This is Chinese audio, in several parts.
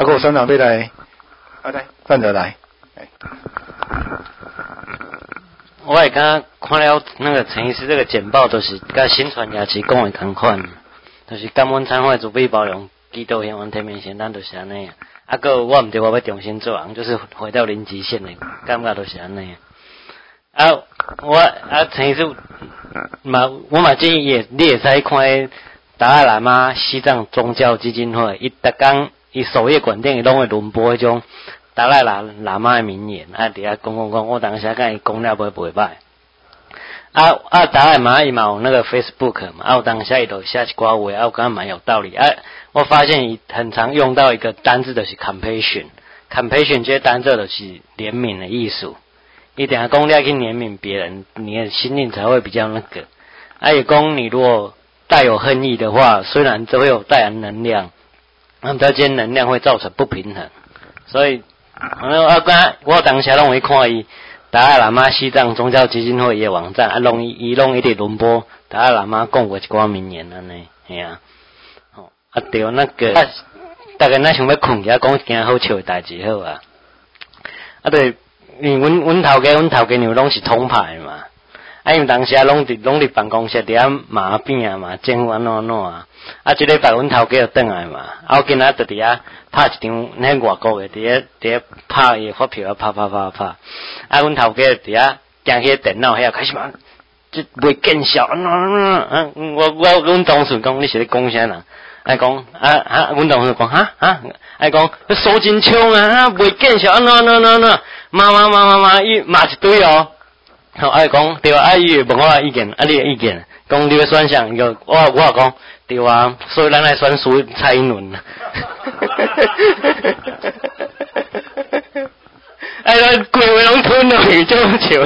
个山长要来，来站着来。 我也刚看了那个陈医师这个简报，都是跟新传牙齿讲的同款，就是感恩忏悔主被包容，基督显完天命线，咱就是安尼啊。啊个我唔对，我要重新做人，就是回到零极限的感觉，就是安尼啊。陈医师我嘛建议你也使看达赖喇嘛西藏宗教基金会，伊逐工伊首页馆顶伊拢会轮播迄种达赖喇嘛的名言，啊伫遐讲，我当时甲伊讲了袂歹。达赖喇嘛伊嘛有那个 Facebook 嘛，我当时伊就写一寡话，我感觉蛮有道理。我发现伊很常用到一个单字，就是 compassion 这个单字就是怜悯的意思。伊等下讲你要去怜悯别人，你的心灵才会比较那个。也讲你如果带有恨意的话，虽然这会有带来能量，那么这些能量会造成不平衡。所以，我当时拢会看伊达赖喇嘛西藏宗教基金会的网站，拢一直轮播达赖喇嘛讲过一寡名言安尼，嘿啊。对那个大概咱想要困起讲一件好笑的代志好啊。对，因为阮头家娘拢是统派嘛。因为当时拢伫办公室伫遐麻边啊嘛，政府安怎啊。即礼拜阮头家就转来嘛，我今仔就伫遐拍一张迄外国的，伫遐拍伊发票啊，拍。阮头家伫遐行去电脑遐开始嘛，即袂见效阮同事讲你是咧讲啥啦？讲阮同事讲讲你手真枪啊，袂见效安怎？骂伊骂一堆哦。讲对啊，伊问我意见，你的意见，讲你要选啥？我讲对啊，所以咱来选输蔡英文啦。规话拢吞落去，就笑。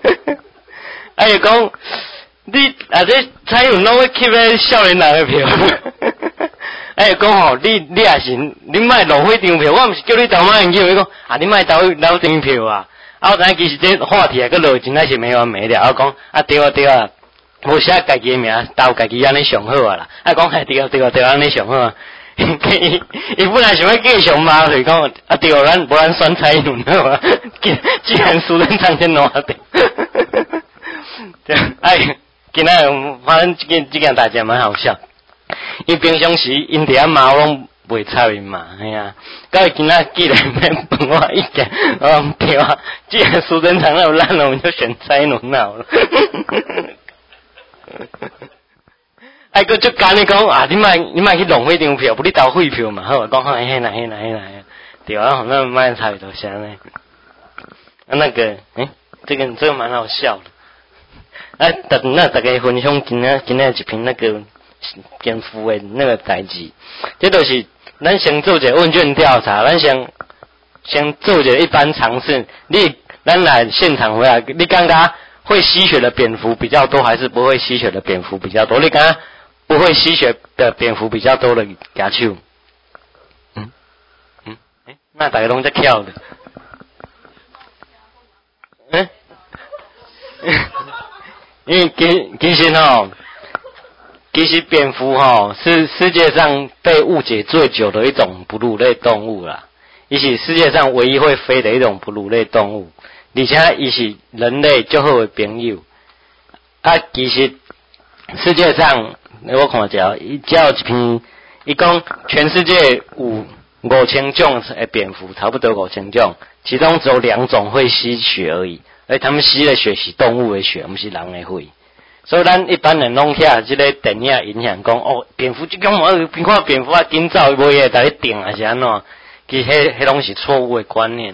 讲你这蔡英文拢会吸咧少年人的票。讲吼，你也是，你莫浪费张票，我毋是叫你投马英九，伊讲你莫投张票啊。我知其实这话题个落真係是没完没了。我讲对啊，无写家己的名，投家己安尼上好啊啦。讲对安尼上好啊。伊本来想要继续骂佢讲对，咱选蔡英文好啊。既然输咱上天攞定。对，今仔反正这件代志蛮好笑。伊平常时因伫遐骂我拢袂插伊嘛，嘿啊！到今仔既然要问我意见，对啊，既然苏贞昌那么烂了，我们就选蔡英文好了。个就干你讲你莫去浪费张票，不你投废票嘛？好，讲嘿啦，对啊，那莫插伊头先呢。那个，这个蛮好笑的。大家分享今仔一篇那个蝙蝠的那个代志，这都是。咱先做一个问卷调查，咱先做一个一般尝试。咱来现场回来，你感觉会吸血的蝙蝠比较多，还是不会吸血的蝙蝠比较多？你感觉不会吸血的蝙蝠比较多的举手。那大家拢在跳的。因为其实蝙蝠是世界上被误解最久的一种哺乳类动物啦，也是世界上唯一会飞的一种哺乳类动物，而且也是人类最好的朋友。其实世界上我看一下，只有一篇，伊讲全世界5000种的蝙蝠，差不多5000种，其中只有2种会吸血而已，而他们吸的血是动物的血，不是人的血。所以咱一般人拢遐即个电影影响讲蝙蝠即种你看蝙蝠紧走袂会甲你定还是安怎？其实迄拢是错误的观念。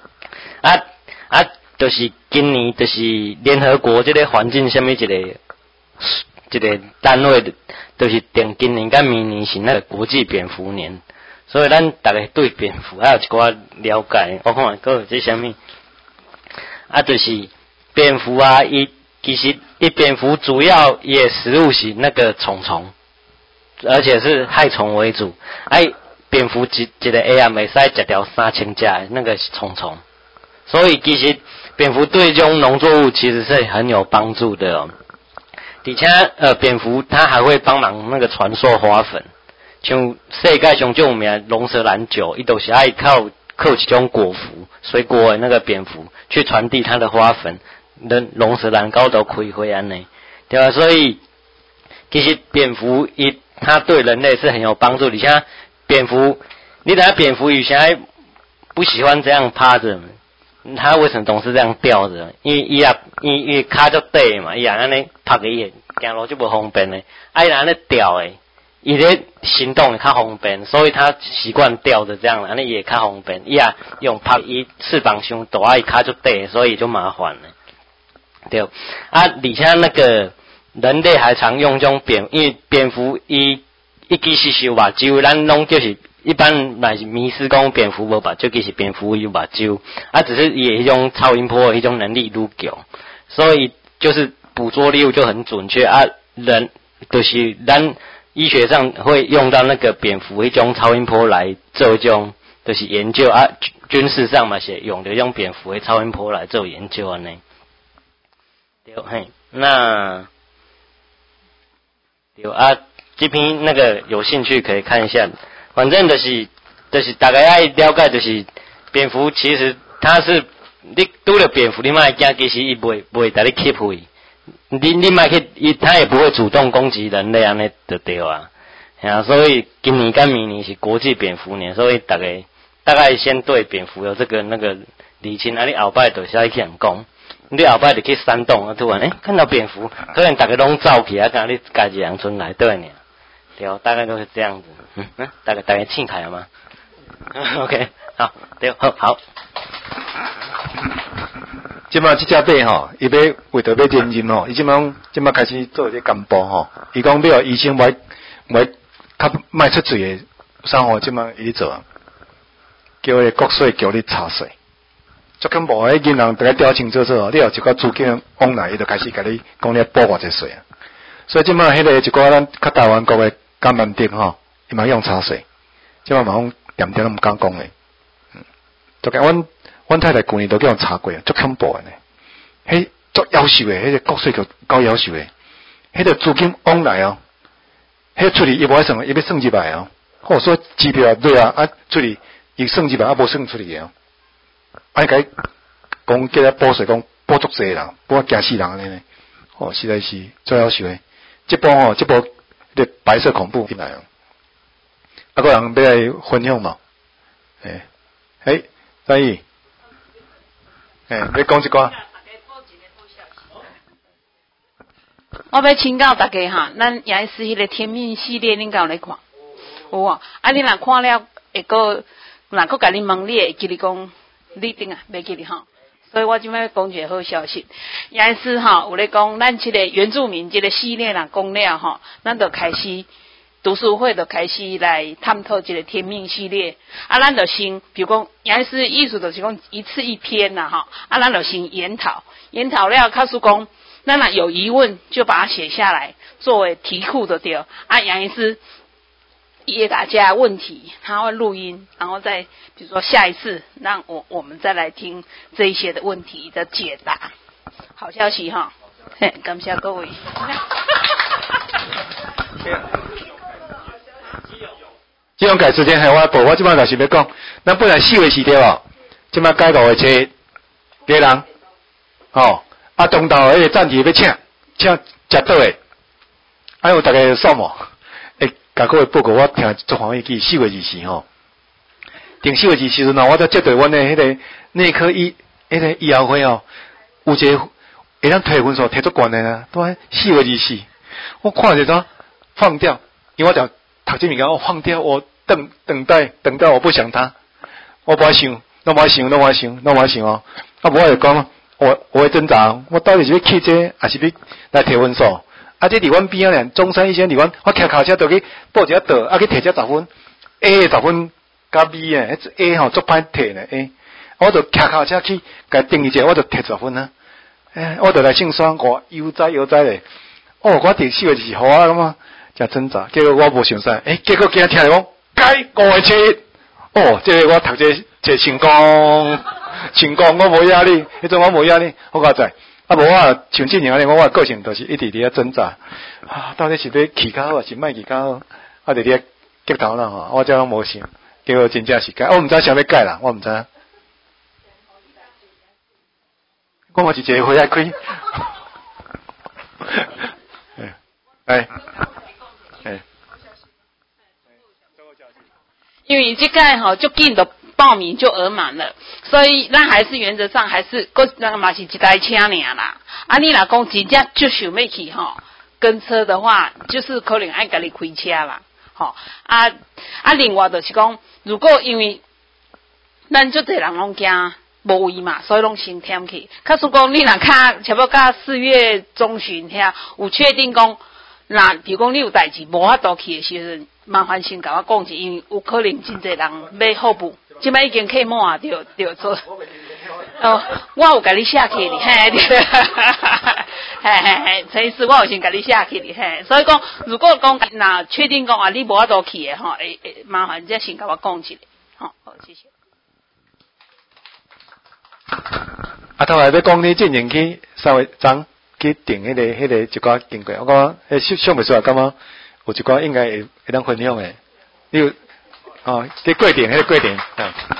就是今年就是联合国即个环境什么一个单位，就是定今年甲明年是那个国际蝙蝠年。所以咱大家对蝙蝠还有一寡了解。我看还有这什么？就是蝙蝠其实蝙蝠主要也食物是那个虫，而且是害虫为主。蝙蝠一个下暗会使食掉3000只的那个虫，所以其实蝙蝠对这种农作物其实是很有帮助的哦。而且蝙蝠它还会帮忙那个传授花粉， 像世界上最有名龙舌兰酒，伊都是爱靠一种果蝠，水果的那个蝙蝠去传递它的花粉，龙舌兰膏都开花安尼，对吧？所以其实蝙蝠它对人类是很有帮助，而且蝙蝠，你等下蝙蝠以前不喜欢这样趴着，它为什么总是这样吊着？因为骹就短嘛，伊也安尼趴个伊行路就不方便嘞，伊安尼吊诶。伊咧行动也较方便，所以他习惯吊着这样，安尼也较方便。伊也用拍伊翅膀伤大，伊骹就短，所以就麻烦了。对，而且那个人类还常用这种因为蝙蝠伊其实是有目睭，咱拢就是一般来迷失讲蝙蝠无目睭，其实蝙蝠有目睭，只是伊迄种超音波迄种能力愈强，所以就是捕捉猎物就很准确人就是咱。医学上会用到那个蝙蝠一种超音波来做一种就是研究军事上嘛是用的用蝙蝠的超音波来做研究呢。对，嘿，那对这篇那个有兴趣可以看一下，反正就是大概要了解就是蝙蝠其实它是你拄了蝙蝠你莫惊，其实伊袂带你吸血。你卖去，他也不会主动攻击人类安尼就对啊。所以今年跟明年是国际蝙蝠年，所以大概先对蝙蝠有这个那个理清。你后摆就先去人讲，你后摆就去山洞突然看到蝙蝠，可能大家拢走起啊，讲你家己人村来对呢。对，大概都是这样子。大概凊彩了吗？OK， 好，对，好。 即马即只马吼，伊要为着要认认吼，伊即马开始做这干部吼。伊讲要医生袂较卖出嘴的生活，即马伊做，叫迄国税叫你查税。足恐怖诶！银行大家调清楚哦，你有一个资金往来，伊就开始甲你讲你补偌济税啊。所以即马迄个一寡咱较台湾国诶甘南丁吼，伊嘛用查税，即马嘛讲点点都毋敢讲诶。就甲阮太太旧年都叫人查过，足恐怖诶呢。迄足夭寿诶，迄个国税局够夭寿诶，迄个资金往来哦，迄出去伊无爱算，伊要算入来哦。或说机票对出去伊算入来无算出去哦。甲伊讲叫他补税，讲补足济人，补惊死人安尼呢。实在是足夭寿诶。这部这白色恐怖进来哦。个人要来分享嘛？张毅。你讲一寡。 我要请教大家哈，咱也是迄个天命系列，恁敢有来看？有哦。你若看了，会个若个甲恁问，你会记哩讲，你顶袂记哩吼。所以我今摆讲一个好消息，也是有咧讲，咱这个原住民这个系列若讲了吼，咱就开始。读书会就开始来探讨这个天命系列，咱就先，比如讲，也是意思就是讲一次一篇啦，咱就先研讨了，告诉讲，咱若有疑问就把它写下来，作为题库的对。也是也大家问题，他会录音，然后再比如说下一次让我们再来听这一些的问题的解答。好消息哈，感谢各位。 这种改时间系我即摆就是要讲，咱本来4月4对无，即摆改5月7，家人，东道迄个战题要请食倒诶，有大家扫无？甲各位报告，我听足欢喜记4月24吼，定4月24时阵我才接到阮诶迄个内科迄个医疗会有一个会当摕分数摕足悬诶啊，都4月24，我看着怎放掉，因为我就。读这物件，我放掉，我等待，我不想他，我不爱想，拢无爱想哦。无我就讲，我会挣扎，我到底是要去这，还是要来摕分数？这离阮边仔咧，中山医生离阮，我骑脚车就去报一下倒，去摕这10分 ，A 10分加 B 诶，A 足歹摕呢 A， 我就骑脚车去，甲定一下，我就摕10分啊。我就来姓双，我悠哉咧。我伫4月20号感觉。真挣扎，结果我无想啥，结果今日听讲改5月7，这个我读这成功，我无压力，迄种我无压力，好佳哉。无我像这样安尼，我个性就是一直伫咧挣扎，到底是要去较好，还是莫去较好？我伫咧激头啦吼，我这拢无想，结果真正是改，我毋知想要改啦，我毋知。我嘛是一个回来开。哎。 因为这个吼就紧的报名就额满了，所以咱还是原则上还是那个嘛是一台车尔啦。啊，你若讲真正就想要去吼跟车的话，就是可能爱家己开车啦。吼另外就是讲，如果因为咱足侪人拢惊无位嘛，所以拢先添去。假使讲你若差不多到4月中旬遐，有确定讲，那比如讲你有代志无法度去的时阵。麻烦先甲我讲一，因为有可能真侪人要候补，即摆已经客满啊，对做。哦，我有甲你写去哩，嘿，嘿，陈医师，我有先甲你写去哩，嘿。所以讲，如果讲那确定讲啊，你无法度去的吼，麻烦再先甲我讲一下，好，谢谢。 啊，头来要讲你进前去稍微长去定迄个一寡经过，我讲想袂出来，感觉。有一寡应该会当分享诶，你有这过程，迄个过程，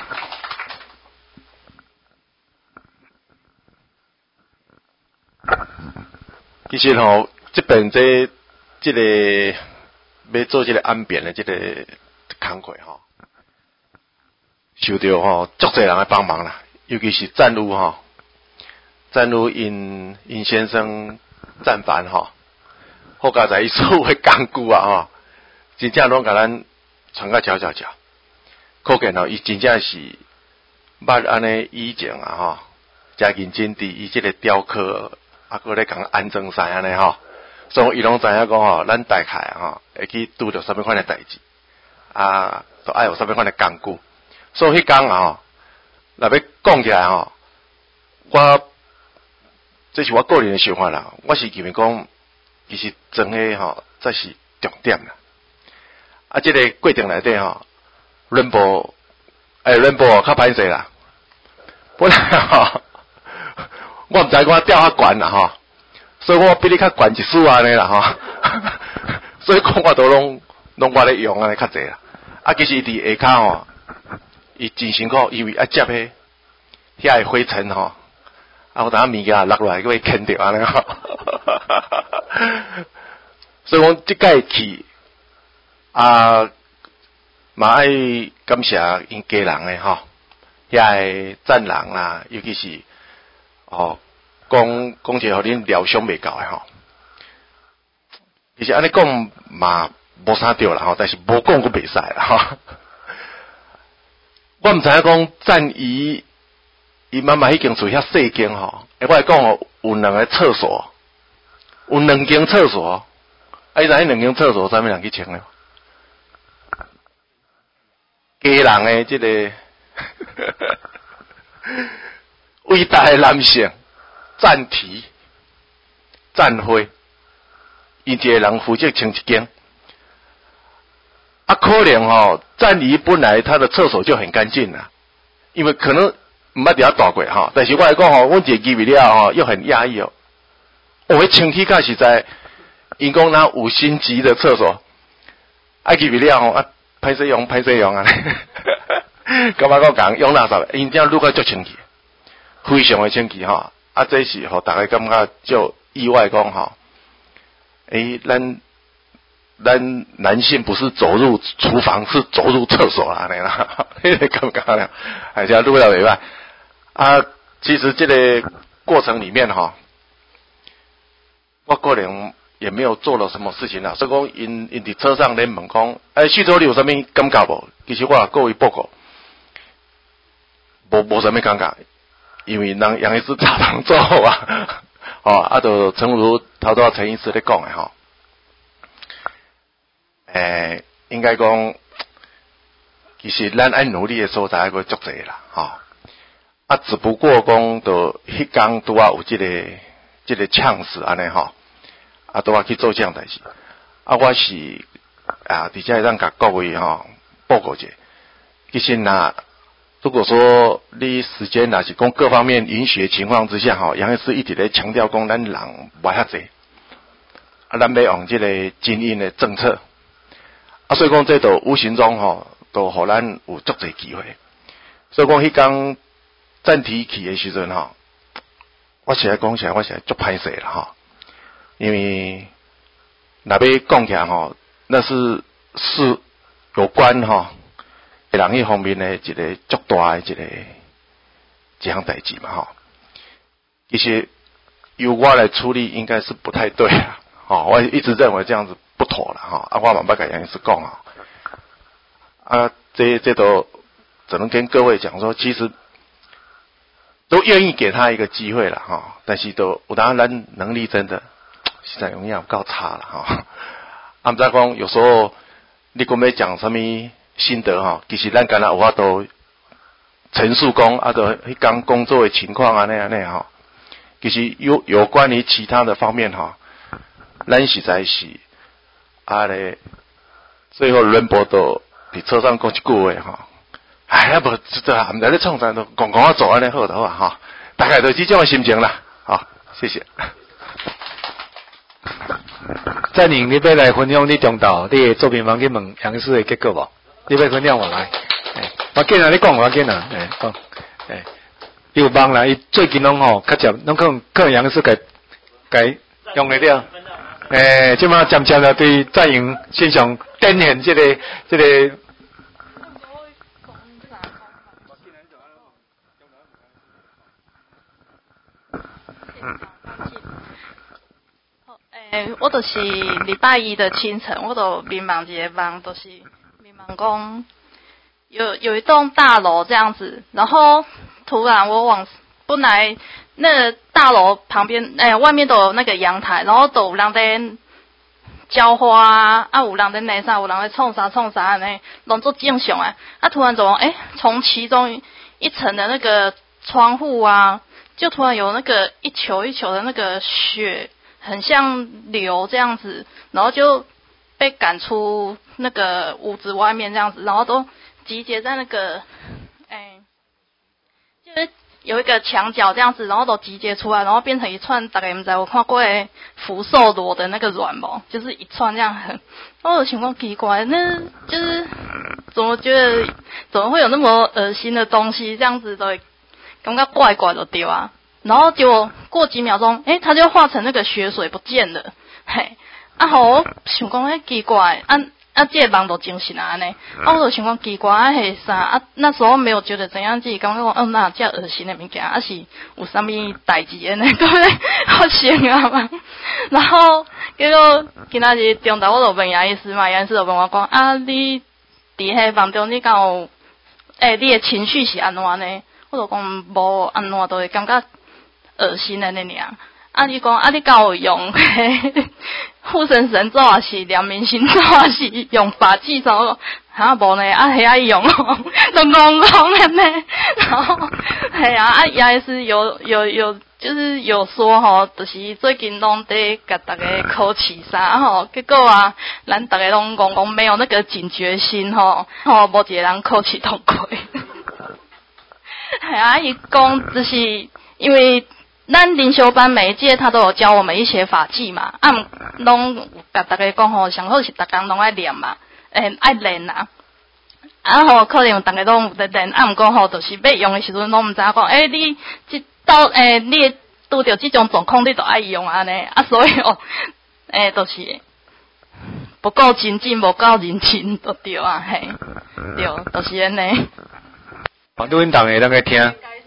其实吼，这边这个要做这个安变的这个工课吼，受到吼足侪人来帮忙啦，尤其是战务吼，战务因先生战犯吼。好佳在伊所有诶工具啊吼，真正拢甲咱传甲悄悄悄，可见吼伊真正是捌安尼以前啊吼，诚认真伫伊即个雕刻啊，搁咧讲安装晒安尼吼，所以伊拢知影讲吼，咱大概吼会去拄着啥物款诶代志啊，都爱有啥物款诶工具，所以迄工啊吼，若要讲起来吼，这是我个人诶想法啦，我是认为讲。其实装诶吼，才是重点啦。啊，这个过程内底吼，轮播较歹势啦。本来吼，我毋知我调较悬啦吼，所以我比你较悬一丝安尼啦吼。所以讲我都拢我咧用安尼较济啦。啊，其实伫下骹吼，伊真辛苦，因为要接遐个灰尘吼，啊，有当物件落落来，佮伊牵着安尼吼。所以讲即届去啊，嘛爱感谢因家人诶吼，遐个赞人啦，尤其是讲一个互恁疗伤袂到诶吼。其实安尼讲嘛无啥对啦吼，但是无讲佫袂使啦吼。我毋知影讲赞伊妈妈已经厝遐细间吼，我来讲吼有2个厕所。有2间厕所，啊！你知影2间厕所啥物人去清咧？家人诶，这个伟大诶男性赞提赞辉，伊一个人负责清一间。啊，可能吼，赞仪本来他的厕所就很干净啦，因为可能毋捌伫遐住过吼，但是我来讲吼，阮一个入去了吼，又很压抑哦。我清气较实在，因讲那5星级的厕所，爱去不了吼，啊，歹势用啊，感觉讲用垃圾，因这样愈个足清气，非常的清气吼，啊，这是吼大家感觉就意外讲吼，咱男性不是走入厨房，是走入厕所啦，安尼啦，迄个感觉啦，还是愈了袂歹啊，其实这个过程里面吼。我个人也没有做了什么事情啦，所以讲因伫车上咧问讲，徐州你有啥物感觉无？其实我各位报告，无啥物感觉，因为人杨医师早堂做好啊，啊，就诚如头拄陈医师咧讲诶吼，应该讲，其实咱爱努力诶所在还佫足侪啦，啊，只不过讲就迄工拄啊有这个呛死安尼吼。啊，都要去做这样代志。啊，我是伫遮让甲各位报告者。其实如果说你时间是讲各方面允许的情况之下杨医师一直咧强调讲咱人无遐济，啊，咱要用这个精英的政策， 所以讲这都无形中都互咱有足侪机会。所以讲迄天暂停去的时阵我实在讲起来，我实在足歹势啦因为若要讲起来那是有关人迄方面的一个足大的一项代志嘛其实由我来处理应该是不太对啦我一直认为这样子不妥啦我嘛捌甲杨医师讲这都只能跟各位讲说，其实都愿意给他一个机会了但是都有当然能力真的实在容易够差了不知讲有时候你讲要讲什么心得其实咱敢若有法度陈述讲就迄天工作的情况安尼其实有关于其他的方面咱实在是咧最后伦博都伫车上讲一句话哎无这毋知咧创啥都讲啊做安尼好就好大概就是这种心情啦谢谢。 赞宁，你要来分享你中道你的作品房去问杨医师的结果无？你要分享我来？我紧啊，你讲我紧啊，讲，伊有忙啦，伊最近拢较接，拢可能杨医师该用得了。即马渐渐的对赞宁现象展现这个。 我就是礼拜一的清晨，我都迷茫一个梦，就是迷茫讲有一栋大楼这样子，然后突然我本来那个大楼旁边外面都有那个阳台，然后都有人在浇花有人在内啥，有人在创啥安尼，拢做正常突然从其中一层的那个窗户就突然有那个一球一球的那个雪。很像流这样子，然后就被赶出那个屋子外面这样子，然后都集结在那个，就是有一个墙角这样子，然后都集结出来，然后变成一串，大概不知道有看过福寿螺的那个卵毛，就是一串这样很，然后我想说奇怪，那就是怎么觉得怎么会有那么恶心的东西，这样子都会感觉怪怪的对啊。然后结果过几秒钟，它就化成那个血水不见了。我想讲奇怪，这个梦都精神安尼。我就想讲奇怪，是啥？那时候没有觉得怎样，自己感觉讲，那这恶心的物件，是有啥物代志的呢？对不对？好心啊嘛。然后结果今仔日中昼我就问杨医师嘛，杨医师就问我讲，你伫迄梦中你敢有你的情绪是安怎呢？我就讲无安怎，都会感觉恶心的那样。你讲你敢有用护身神咒还是良民心咒还是用法器什么？无呢，遐用都讲的呢。然后也是有就是有说就是最近拢在甲大家考试啥结果咱大家拢讲没有那个警觉心无一个人考试通过。伊讲就是因为咱灵修班每一届他都有教我们一些法器嘛，拢甲大家讲上好是逐工拢爱念嘛，爱练可能大家拢有在练，毋过就是要用的时阵拢毋知影讲，你你拄着这种状况你都爱用安尼，所以就是不够精进，不够认真，都对对，就是安尼。 录音档的那个听，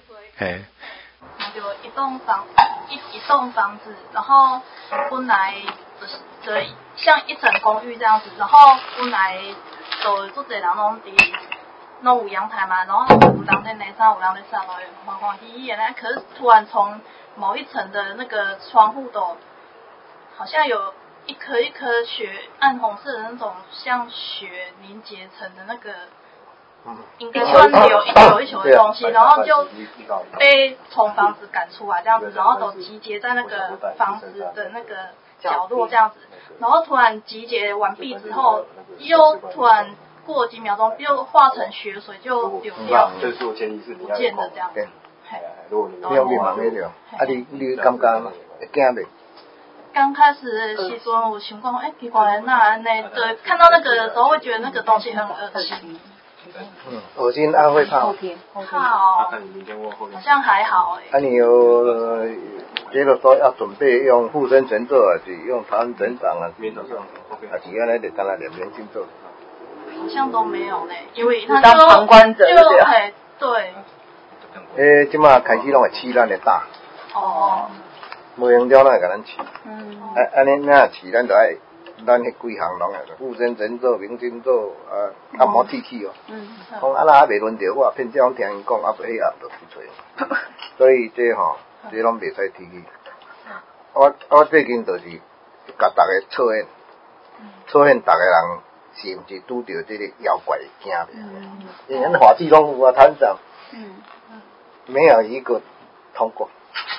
就一栋房子，然后本来就是像一整公寓这样子，然后本来就做侪人拢有阳台嘛，然后有人在内上，有人在上头，欢欢喜喜的。可是突然从某一层的那个窗户都好像有一颗一颗血暗红色的那种，像血凝结成的那个。应该算有一球一球的东西，然后就被从房子赶出来这样子，然后都集结在那个房子的那个角落这样子，然后突然集结完毕之后，又突然过几秒钟又化成血水就流掉，不见了这样子。 你有迷茫迄条，你感觉嘛？会惊袂？ 刚开始的时阵有想讲，奇怪，那安尼，对，看到那个的时候会觉得那个东西很恶心。 恶心啊会怕。 怕哦，好像还好啊，你有觉得说要准备用护身神咒啊，是用台湾整掌啊，还是原来就干那两边去做？ 好像都没有呢，因为他当旁观者对。 即马开始拢会饲咱的大。 哦。 无用了，咱会甲咱饲。安尼那饲，咱就爱咱迄几项拢会护身神咒、明心咒按摩提气哦。讲啊那还袂轮到我，偏正听因讲，啊不迄也就去找。所以这吼，这拢袂使提起。我最近就是甲大家测验大家人是毋是拄着这个妖怪惊的。因为咱法器拢有啊，坛上。没有一个通过。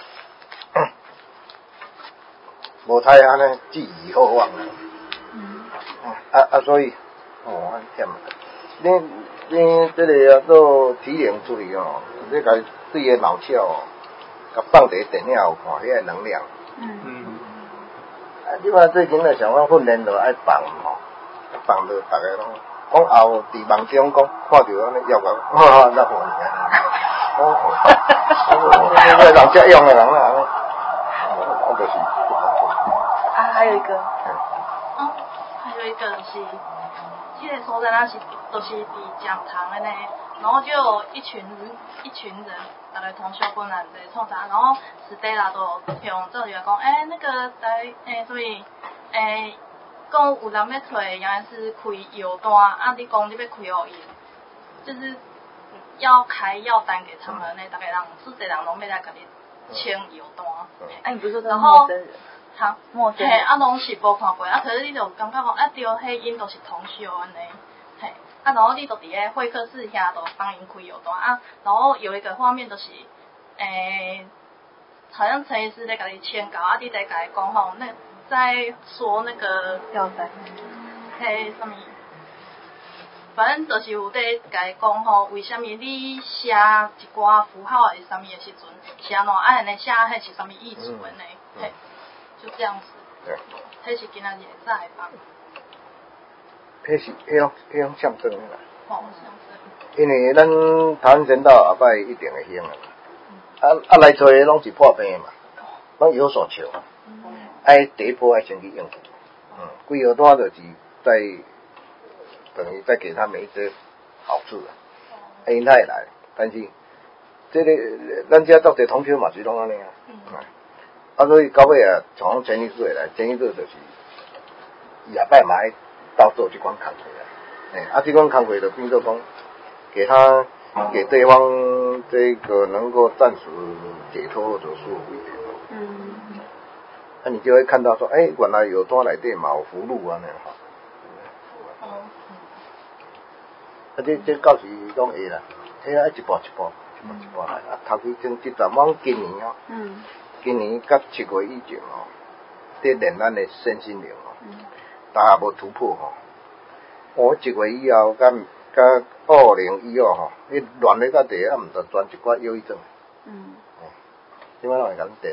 无太安尼寄予厚望所以很忝。你这个做体验处理哦，你甲对个脑壳哦，甲放伫电影有看，迄个能量。你话最近咧想讲训练就爱放吼，放到大家拢讲后伫梦中讲看到安尼妖怪，那好呢。人家用的人啊，我就是。 还有一个。 还有一个是，这个所在那是都是伫讲堂的呢，然后就有一群人，大概同小本来在创啥，然后私底下都用做就讲，那个所以讲有人要找原来是开药单，啊，你讲你要开互伊，就是要开药单给他们呢，大概人是侪人拢要来甲你签药单。 你不是说陌生人？ 哈，拢是无看过，可是你就感觉讲，对，迄因都是同修安尼，然后你就伫个会客室遐都帮因开药单然后有一个画面就是，好像陈医师在甲你签稿你在甲伊讲吼，那在说那个药单， 什么，反正就是有在甲伊讲吼，为什么你写一寡符号是啥物的时阵，是安怎安尼写，迄是啥物意思的呢？就这样子。对。迄是今仔日早会放。 迄种象征啦。 象征。 因为咱台湾神道后摆一定会兴来找的拢是破病嘛，拢有所求。第一波先去应付。规个单就是等于再给他们一些好处啦。因他会来，但是这个咱遮足侪同学嘛是拢安尼所以到尾从陈医师会来，陈医师就是下摆嘛爱到做这款工作这款工作就变做讲给对方这个能够暂时解脱或者舒服一点你就会看到说，原来有单内底嘛有符箓这到时拢会啦，爱一步一步来头期前1站往今年今年到7月以前在练咱的身心灵但也无突破我1月以后甲2015你乱咧到第毋着转一寡忧郁症即摆拢会甲咱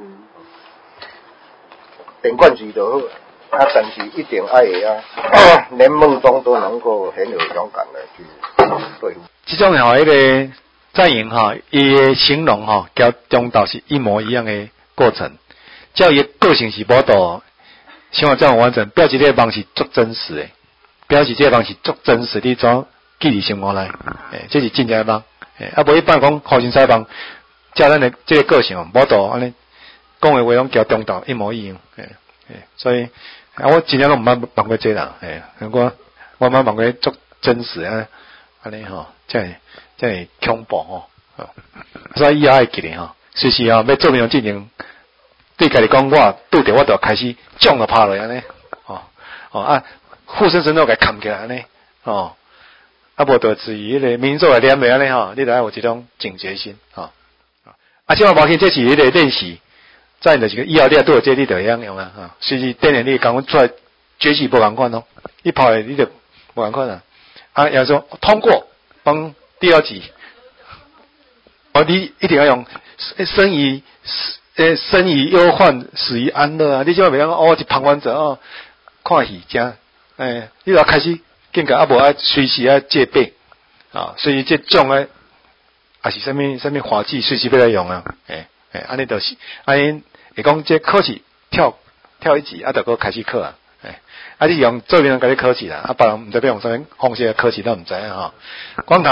电灌水就好但是一定爱的连梦中都能够很有勇敢的去对付这种迄个阵营伊的形容交中道是一模一样的过程，叫伊个性是无度，想法这样完整，表示这个方式足真实的，表示这个方式足真实，你怎记伫心活内，这是真正的方，无一般讲好心采访，照咱的这个个性无度安尼讲的话拢交中道一模一样，所以我真正拢毋捌问过这人，我捌问过足真实安尼这样恐怖所以以后爱记咧随时要做面进行，对家己讲我拄着我就开始将就拍落安尼护身神咒给扛起来安尼无就至于迄个民众来念的安尼你就要有这种警觉心即马无紧，这是迄个练习，再就是个以后你也拄有这你就会用啦随时等下你讲出来决心无共款你跑的你就无共款要说通过帮第二级你一定要用生于生于忧患，死于安乐啊！你即摆袂讲哦，一旁观者哦，看戏正，你就开始更加无爱随时爱戒备啊，所以这种诶，也是啥物法器，随时要来用啊，安尼就是安尼，会讲这考试跳一级，就搁开始考啊，你用做面人甲你考试啦，别人毋知要用啥物方式考试，都毋知影吼，光读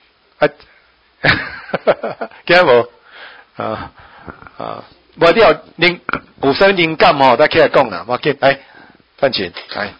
惊无无你有啥灵感吼，咱起来讲啦，我见范群来。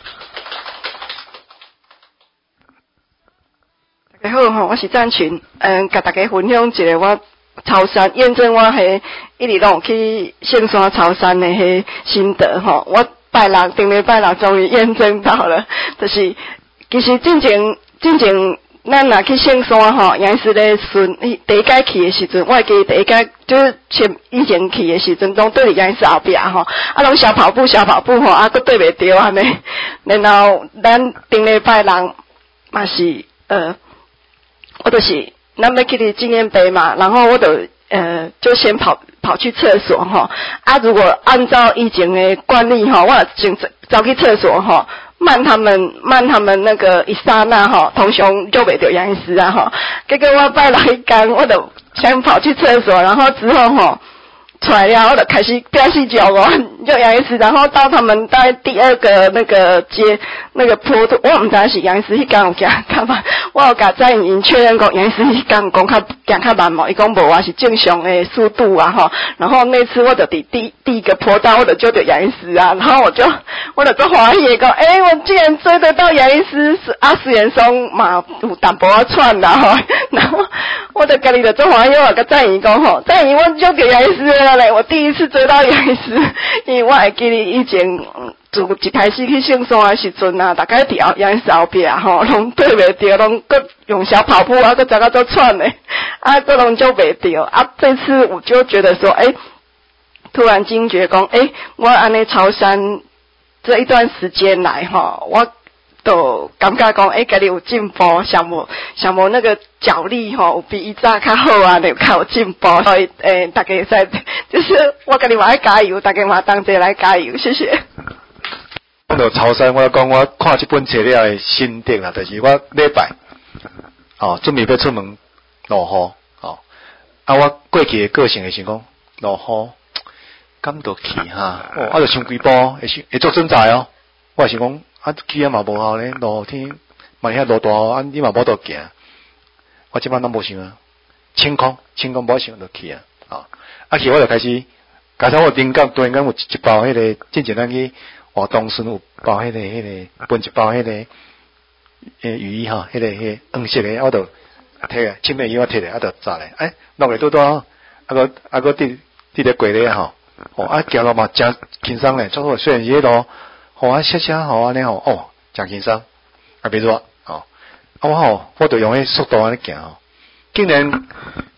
大家好吼，我是赞群，甲大家分享一个我草山验证我迄一直拢去圣山草山的迄心得吼，我顶礼拜六终于验证到了，就是其实进前咱若去圣山吼，也是咧顺第一届去的时阵，我会记第一届就是以前去的时阵，拢对伫也是后壁吼，拢小跑步吼，佫对袂着安尼，然后咱顶礼拜六嘛是我就是咱要去哩纪念碑嘛，然后我就先跑去厕所吼，如果按照以前的惯例吼，我先走去厕所吼。慢他们那个一刹那吼，通常就袂着杨医师啊吼。结果我拜六一天，我就先跑去厕所，然后之后吼出来了，我就开始变细脚哦，就杨医师，然后到他们在第二个那个街那个坡度，我毋知是杨医师迄天有行较慢，我有甲在因确认过杨医师迄天讲行较慢嘛，伊讲无啊是正常的速度啊吼。然后那次我就第一个坡道，我就杨医师啊，然后我就做欢喜的讲，我竟然追得到杨医师，虽然说嘛有淡薄仔喘啦吼，然后我就家己就做欢喜，我甲在因讲吼，在因我就着杨医师了嘞，我第一次追到杨医师，因为我会记得以前自一开始去圣山的时阵啊，大概伫杨医师后壁吼，拢对袂着，拢搁用小跑步啊，搁走到做喘嘞，搁拢就袂着这次我就觉得说，突然惊觉讲，我安尼朝山这一段时间来吼，我都感觉讲，家己有进步，想无那个脚力吼，有比以早较好啊，较有进步，所以大家在就是我家己嘛爱加油，大家嘛同齐来加油，谢谢。 讲到潮汕，我讲我看这本册了的心得啦，就是我礼拜准备要出门落雨我过去的个性是讲落雨，敢就去哈，就想几步会做准在哦。我是讲去嘛无效咧，落天万一落大雨，你嘛无得行。我即摆拢无想啊，清空无想就去去我就开始，加上我灵感突然间有一包迄个，之前咱去活动时有包迄个分一包迄个雨衣迄个黄色的，我就摕啊，清面衣我摕来，就扎咧，落来多多，个滴咧过咧行路嘛真轻松咧，做虽然是迄路斜安尼真轻松，袂热我就用迄速度安尼行竟然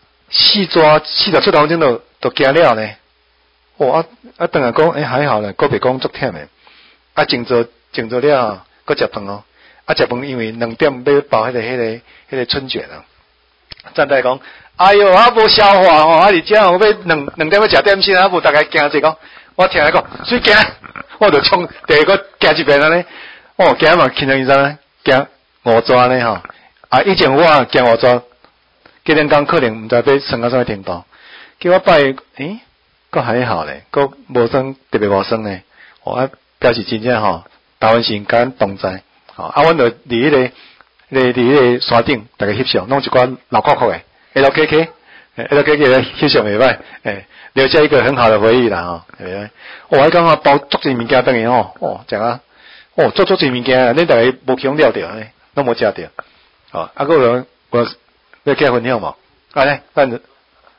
47分钟就行了呢。等下讲还好咧，个别讲足忝诶。静坐了，搁食饭食饭因为2点要包迄个春卷站在讲，无消化伫遮要2点要食点心无大概惊者讲，我听伊讲，水惊，我就冲第二个行一遍安尼，惊嘛轻轻松松行5转呢以前我行5转，今天讲可能毋知要升到啥程度，叫我拜搁还好咧，搁无算特别无算咧，表示真正台湾是敢同在阮就伫迄个山顶，大家翕相，弄一寡老酷酷诶 ，LKK 翕相袂歹，留下一个很好的回忆啦我还讲包足侪物件等于食做足侪物件，恁大家无去了着呢，拢无食着个人我要结婚了无？来，咱就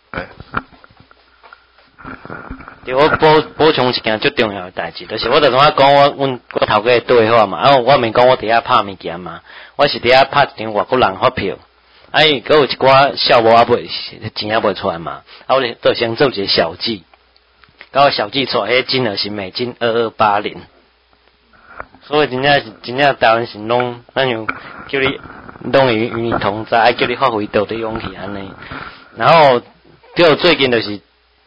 对，我补充一件最重要的代志，就是我就同我讲阮头家对话嘛，我免讲我伫遐拍物件嘛，我是伫遐拍一张外国人发票，佮有一寡小无钱也未出来嘛，我就先做一个小记，甲我小记出来，迄金额是美金2280，所以真正台湾是拢，咱像叫你拢与你同在，叫你发挥道德勇气安尼，然后最近就是。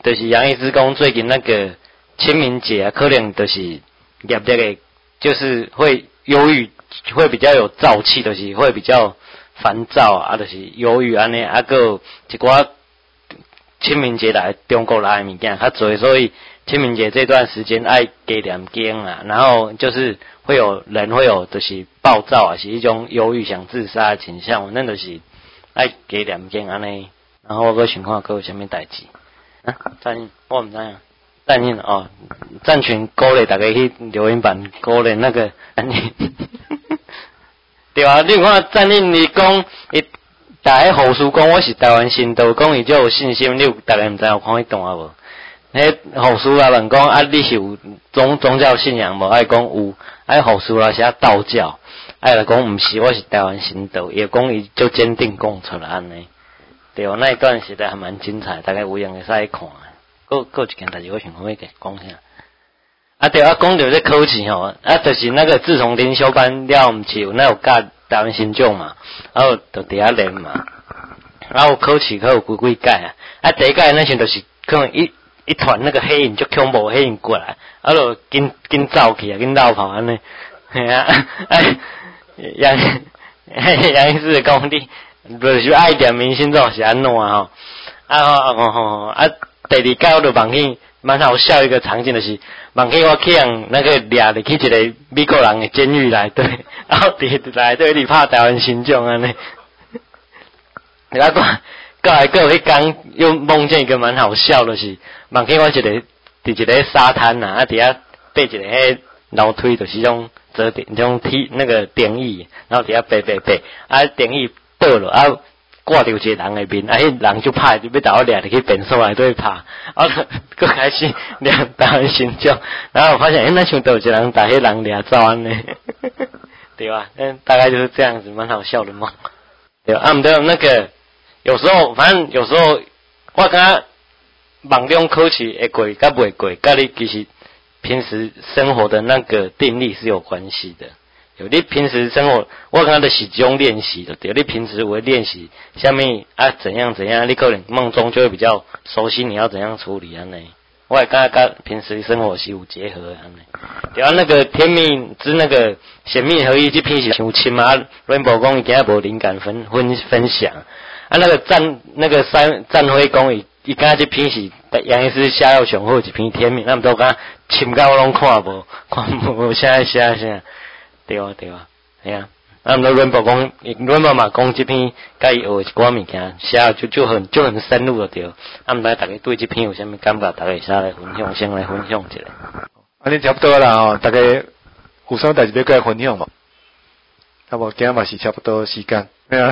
就是杨医师讲最近那个清明节啊，可能就是业力的，就是会忧郁，会比较有燥气，就是会比较烦躁啊，就是忧郁安尼，啊个一寡清明节来中国来的物件较多，所以清明节这段时间爱加念经啊，然后就是会有人会有就是暴躁啊，是一种忧郁想自杀的倾向，那就是爱加念经安尼，然后我想看还有啥物代志啊？赞我毋知影，赞因哦，赞群鼓励大家去留言板鼓励那个安尼，对啊，你看赞因你讲伊。大家护士讲我是台湾新道，讲伊就有信心。你有大家毋知有看迄段啊无？迄护士啊问讲啊，你是有宗教信仰无？爱讲有，护士啊写道教，来讲毋是，我是台湾新道。伊讲伊就坚定讲出来安尼。对，那一段实在还蛮精彩，大概有闲会使看。有一件代志我想要讲下。啊对啊，讲到这考试吼，啊就是那个自从灵修班了，毋是有那有教台湾新种嘛，然后就伫遐练嘛，然后考试有几届啊，啊第一届那时就是可能一团那个黑影就恐怖黑影过来，啊就紧走去啊，紧绕跑安尼，嘿啊，杨医师讲你就是爱点明星这种是安怎吼，啊第二届我就忘记。蛮好笑一个场景就是，忘记我去人那个掠入去一个美国人的监狱内底，然后伫内底里拍台湾新种安尼。然后过来有迄天又梦见一个蛮好笑的是，忘记我伫一个沙滩呐，啊伫遐爬一个迄楼梯，就是种折叠种梯那个电椅，然后伫遐爬，啊电椅倒落啊。挂着一个人的面，啊，迄人就怕，就要把我掠入去便所内底拍，啊，佮开始掠台湾新种，然后我发现，那像都有一个人把迄人掠走安尼，对吧？大概就是这样子，蛮好笑的嘛。对啊，毋对，那个有时候，反正有时候我感觉网中考试会过甲袂过，甲你其实平时生活的那个定力是有关系的。你平时生活，我感觉就是一种练习的，对。你平时会练习下面啊怎样，你可能梦中就会比较熟悉你要怎样处理安尼。我也感觉跟平时生活是有结合的安尼。对啊，那个天命之那个显密合一这篇是伤深嘛，Rainbow 讲伊今日无灵感分享，啊那个战辉讲伊今日这篇是杨医师写了上好一篇天命，那么都讲深到我拢看无写。对啊，系啊。啊，毋过Rainbow 嘛讲这篇，甲伊学一寡物件，写就很深入了对。啊，毋知大家对这篇有啥物感觉？大家先来分享一下。 安尼差不多啦吼，大家有啥代志要甲伊分享无？啊无，今仔嘛是差不多时间。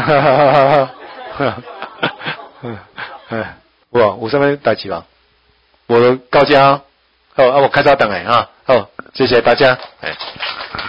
有啥物代志无？我到这，好，我开始等下哈。好，谢谢大家。